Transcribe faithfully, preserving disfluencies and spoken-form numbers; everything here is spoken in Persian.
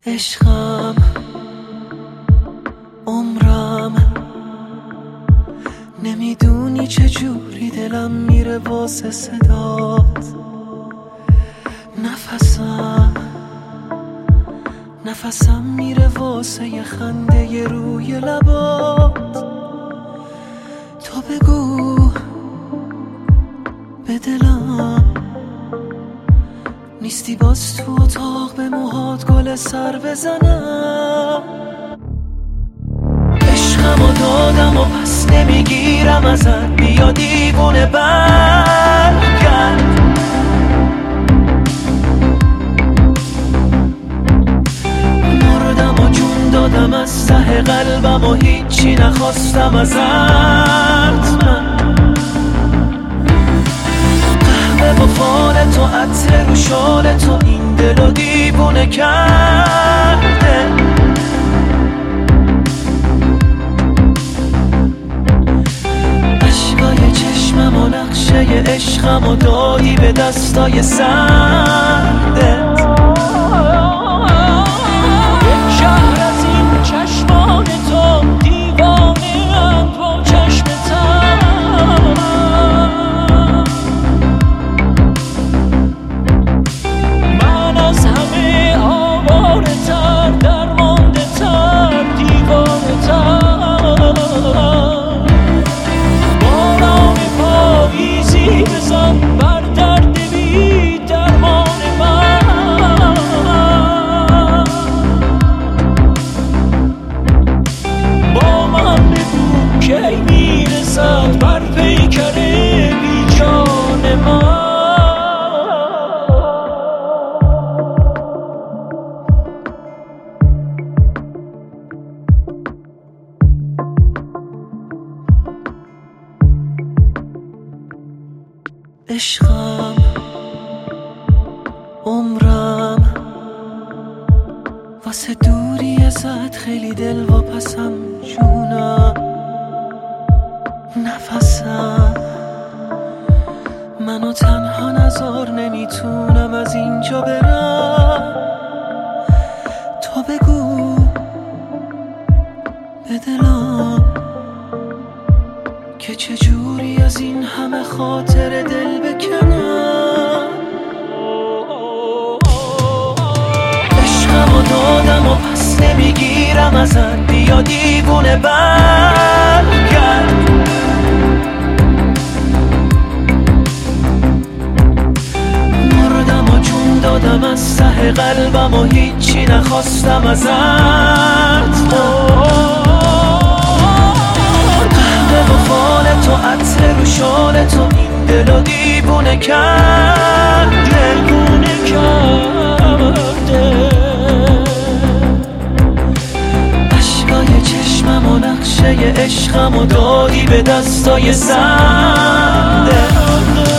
عشقم عمرم، نمیدونی چجوری دلم میره واسه صدات. نفسم نفسم میره واسه یه خنده ی روی لبات. تو بگو به دلم نیستی باز تو اتاق به موهات گل سر بزنم. عشقمو دادم و پس نمیگیرم ازت، بیا دیوونه برگرد. مردم و جون دادم از ته قلبم و هیچی نخواستم ازت. من قهوه و فال تو، عطر رو شال تو، این دلو دیوونه کرده. اشکای چشمم و نقشه عشقم و دادی به دستای سردت. شهر از این چشمان تو، دیوانه ام با چشمتم. من از همه آواره تر، درمانده تر، دیوانه تر. باران پاییزی بزن بر درد بی درمان من. با من بگو کی میرسد بر پیکر بی جان من. عشقم عمرم، واسه دوری ازت خیلی دل واپسم جونم. نفسم منو تنها نذار، نمیتونم از اینجا برم. تو بگو به دلم که چجوری از این همه خاطر دل بکنم. عشقمو دادم و پس نمیگیرم ازت، بیا دیوونه برگرد. مردم و جون دادم از ته قلبم و هیچی نخواستم ازت. قهوه و فال تو، عطر رو شال تو، این دلو دیوونه کرده. دیوونه کرده. اشکای چشمم و نقشه عشقم و دادی به دستای سردت.